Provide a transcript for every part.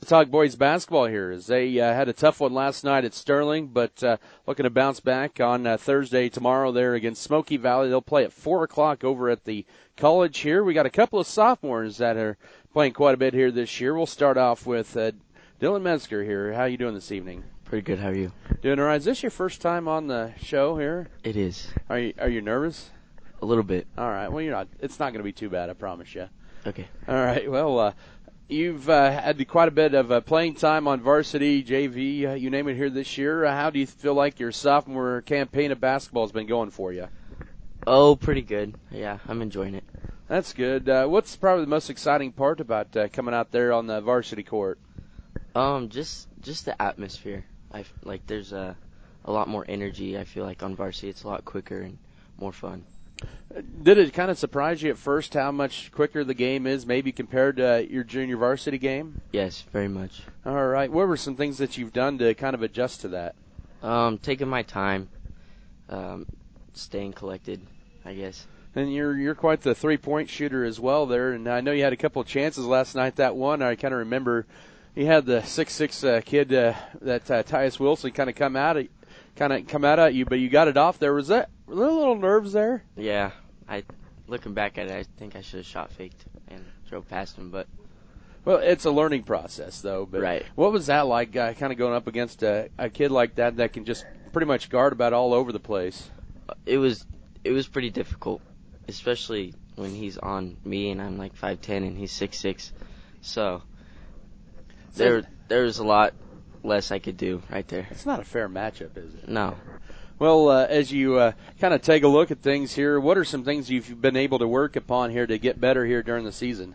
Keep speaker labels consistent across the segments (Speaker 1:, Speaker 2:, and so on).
Speaker 1: talk boys basketball here as they had a tough one last night at Sterling, but looking to bounce back on Thursday tomorrow there against Smoky Valley. They'll play at 4 o'clock over at the college here. We got a couple of sophomores that are playing quite a bit here this year. We'll start off with Dylan Metzger here. How you doing this evening?
Speaker 2: Pretty good. How are you?
Speaker 1: Doing all right. Is this your first time on the show here?
Speaker 2: It is.
Speaker 1: Are you nervous?
Speaker 2: A little bit.
Speaker 1: All right. Well, you're not. It's not going to be too bad, I promise you.
Speaker 2: Okay.
Speaker 1: All right. Well, you've had quite a bit of playing time on varsity, JV, you name it, here this year. How do you feel like your sophomore campaign of basketball has been going for you?
Speaker 2: Oh, pretty good. Yeah, I'm enjoying it.
Speaker 1: That's good. What's probably the most exciting part about coming out there on the varsity court?
Speaker 2: Just the atmosphere. There's a lot more energy. I feel like on varsity it's a lot quicker and more fun.
Speaker 1: Did it kind of surprise you at first how much quicker the game is, maybe compared to your junior varsity game?
Speaker 2: Yes, very much.
Speaker 1: All right. What were some things that you've done to kind of adjust to that?
Speaker 2: Taking my time, staying collected, I guess.
Speaker 1: And you're quite the three-point shooter as well there, and I know you had a couple of chances last night. That one, I kind of remember you had the 6'6" kid, that Tyus Wilson, kind of come out at you, but you got it off there. Was that a little nerves there?
Speaker 2: Yeah, looking back at it, I think I should have shot faked and drove past him, but.
Speaker 1: Well, it's a learning process, though. But
Speaker 2: right.
Speaker 1: What was that like, kind of going up against a kid like that can just pretty much guard about all over the place?
Speaker 2: It was pretty difficult, especially when he's on me and I'm like 5'10" and he's 6'6". So there's a lot less I could do right there.
Speaker 1: It's not a fair matchup, is it?
Speaker 2: No.
Speaker 1: Well, as you kind of take a look at things here, what are some things you've been able to work upon here to get better here during the season?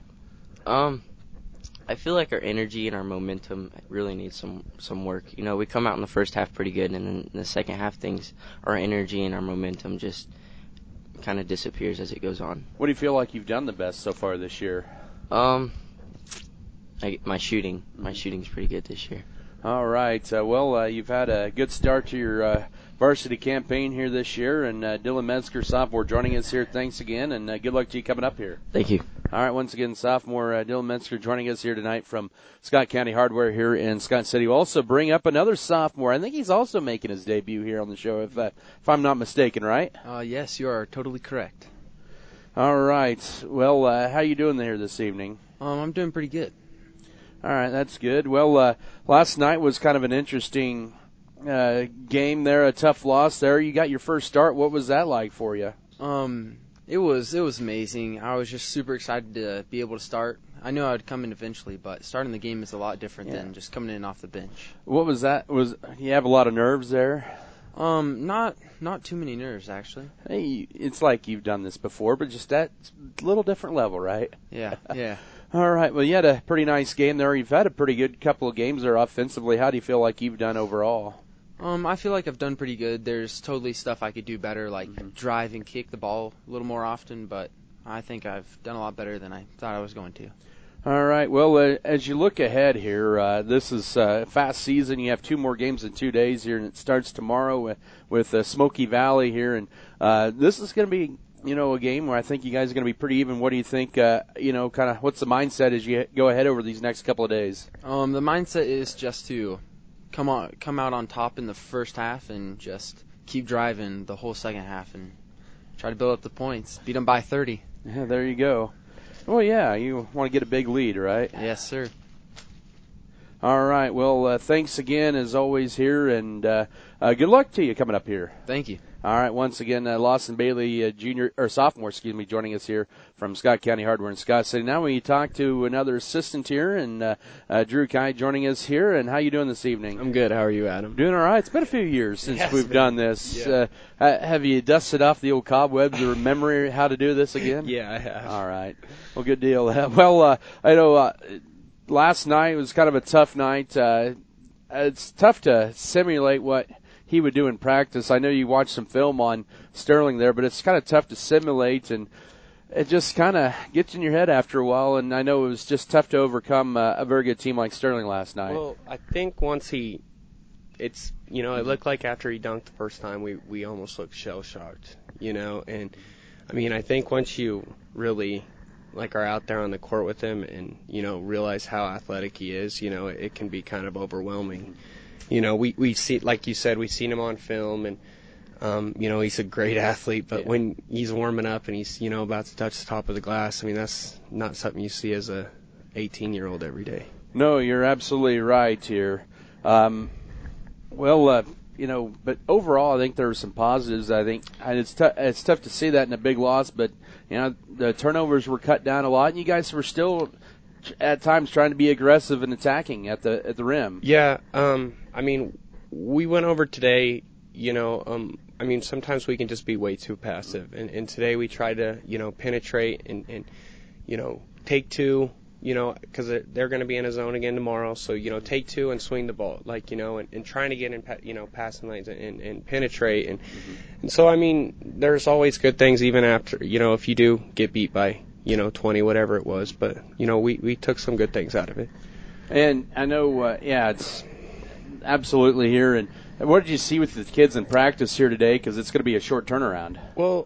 Speaker 2: I feel like our energy and our momentum really needs some work. You know, we come out in the first half pretty good, and then in the second half, our energy and our momentum just kind of disappears as it goes on.
Speaker 1: What do you feel like you've done the best so far this year?
Speaker 2: My shooting's pretty good this year.
Speaker 1: All right. Well, you've had a good start to your varsity campaign here this year, and Dylan Metzger, sophomore, joining us here. Thanks again, and good luck to you coming up here.
Speaker 2: Thank you.
Speaker 1: All right, once again, sophomore Dylan Metzger joining us here tonight from Scott County Hardware here in Scott City. We'll also bring up another sophomore. I think he's also making his debut here on the show, if I'm not mistaken, right?
Speaker 3: Yes, you are totally correct.
Speaker 1: All right. Well, how you doing there this evening?
Speaker 3: I'm doing pretty good.
Speaker 1: All right, that's good. Well, last night was kind of an interesting game there, a tough loss there. You got your first start. What was that like for you?
Speaker 3: It was amazing. I was just super excited to be able to start. I knew I would come in eventually, but starting the game is a lot different than just coming in off the bench.
Speaker 1: What was that? You have a lot of nerves there?
Speaker 3: Not too many nerves, actually.
Speaker 1: Hey, it's like you've done this before, but just that little different level, right?
Speaker 3: Yeah.
Speaker 1: All right. Well, you had a pretty nice game there. You've had a pretty good couple of games there offensively. How do you feel like you've done overall?
Speaker 3: I feel like I've done pretty good. There's totally stuff I could do better, like drive and kick the ball a little more often, but I think I've done a lot better than I thought I was going to.
Speaker 1: All right. Well, as you look ahead here, this is a fast season. You have 2 more games in 2 days here, and it starts tomorrow with Smoky Valley here. And this is going to be, a game where I think you guys are going to be pretty even. What do you think, kind of what's the mindset as you go ahead over these next couple of days?
Speaker 3: The mindset is just to come out on top in the first half and just keep driving the whole second half and try to build up the points. Beat them by 30.
Speaker 1: Yeah, there you go. Well, yeah, you want to get a big lead, right?
Speaker 3: Yes, sir.
Speaker 1: All right. Well, thanks again as always here, and good luck to you coming up here.
Speaker 3: Thank you.
Speaker 1: All right. Once again, Lawson Bailey, sophomore, joining us here from Scott County Hardware in Scott City. Now we talk to another assistant here, and Drew Kai joining us here. And how you doing this evening?
Speaker 4: I'm good. How are you, Adam?
Speaker 1: Doing all right. It's been a few years since we've done this. Yeah. Have you dusted off the old cobwebs or memory how to do this again?
Speaker 4: Yeah, I have.
Speaker 1: All right. Well, good deal. Well, I know last night was kind of a tough night. It's tough to simulate what he would do in practice. I know you watched some film on Sterling there, but it's kind of tough to simulate, and it just kind of gets in your head after a while, and I know it was just tough to overcome a very good team like Sterling last night.
Speaker 4: Well, I think once it looked like after he dunked the first time, we almost looked shell-shocked, and, I mean, I think once you really are out there on the court with him and, realize how athletic he is, it can be kind of overwhelming. We see, like you said, we've seen him on film and, he's a great athlete, but when he's warming up and he's, about to touch the top of the glass, I mean, that's not something you see as a 18-year-old every day.
Speaker 1: No, you're absolutely right here. But overall, I think there are some positives. I think and it's tough to see that in a big loss, but the turnovers were cut down a lot, and you guys were still at times trying to be aggressive and attacking at the rim.
Speaker 4: Yeah, we went over today. Sometimes we can just be way too passive, and today we tried to penetrate and take two. Because they're going to be in a zone again tomorrow. So, take two and swing the ball, and trying to get in, passing lanes and penetrate. And so, there's always good things even after, if you do get beat by, 20, whatever it was. But, we took some good things out of it.
Speaker 1: And I know, it's absolutely here. And what did you see with the kids in practice here today? Because it's going to be a short turnaround.
Speaker 4: Well,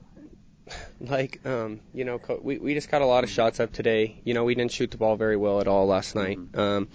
Speaker 4: we just got a lot of shots up today. We didn't shoot the ball very well at all last night. Got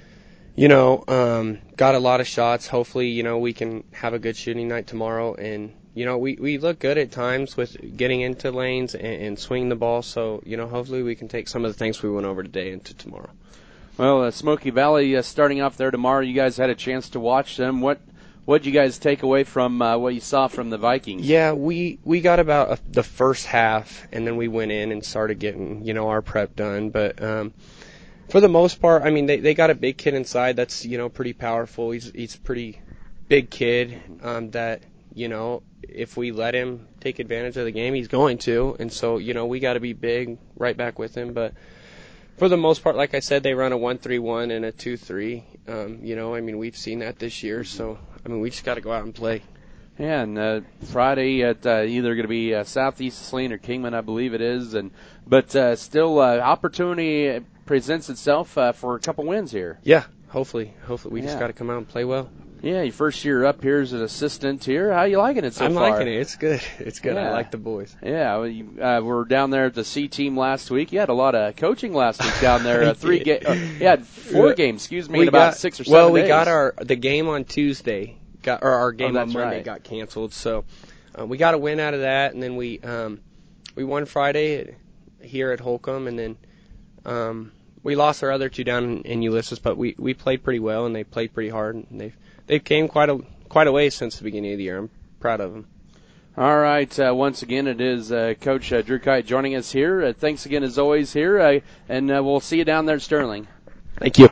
Speaker 4: a lot of shots. Hopefully, we can have a good shooting night tomorrow. And, we look good at times with getting into lanes and swinging the ball. So, hopefully we can take some of the things we went over today into tomorrow.
Speaker 1: Well, Smoky Valley starting off there tomorrow. You guys had a chance to watch them. What did you guys take away from what you saw from the Vikings?
Speaker 4: Yeah, we got about the first half, and then we went in and started getting, our prep done. But for the most part, they got a big kid inside that's, pretty powerful. He's a pretty big kid that, if we let him take advantage of the game, he's going to. And so, we got to be big right back with him. But for the most part, like I said, they run a 1-3-1 and a 2-3. We've seen that this year, so we just got to go out and play.
Speaker 1: Yeah, and Friday at either going to be Southeast Saline or Kingman, I believe it is, but still opportunity presents itself for a couple wins here.
Speaker 4: Yeah, hopefully we just got to come out and play well.
Speaker 1: Yeah, your first year up here as an assistant here. How you liking it so far?
Speaker 4: I'm liking it. It's good. It's good.
Speaker 1: Yeah.
Speaker 4: I like the boys.
Speaker 1: Yeah, we were down there at the C team last week. You had a lot of coaching last week down there. Four games. Excuse me, in about 6 or 7 days.
Speaker 4: Well, we got the game on Tuesday. Our game on Monday got canceled. So we got a win out of that, and then we won Friday here at Holcomb, and then we lost our other two down in Ulysses, but we played pretty well, and they played pretty hard, and they've came quite a way since the beginning of the year. I'm proud of them.
Speaker 1: All right. Once again, it is Coach Drew Kite joining us here. Thanks again, as always, here, and we'll see you down there at Sterling.
Speaker 4: Thank you.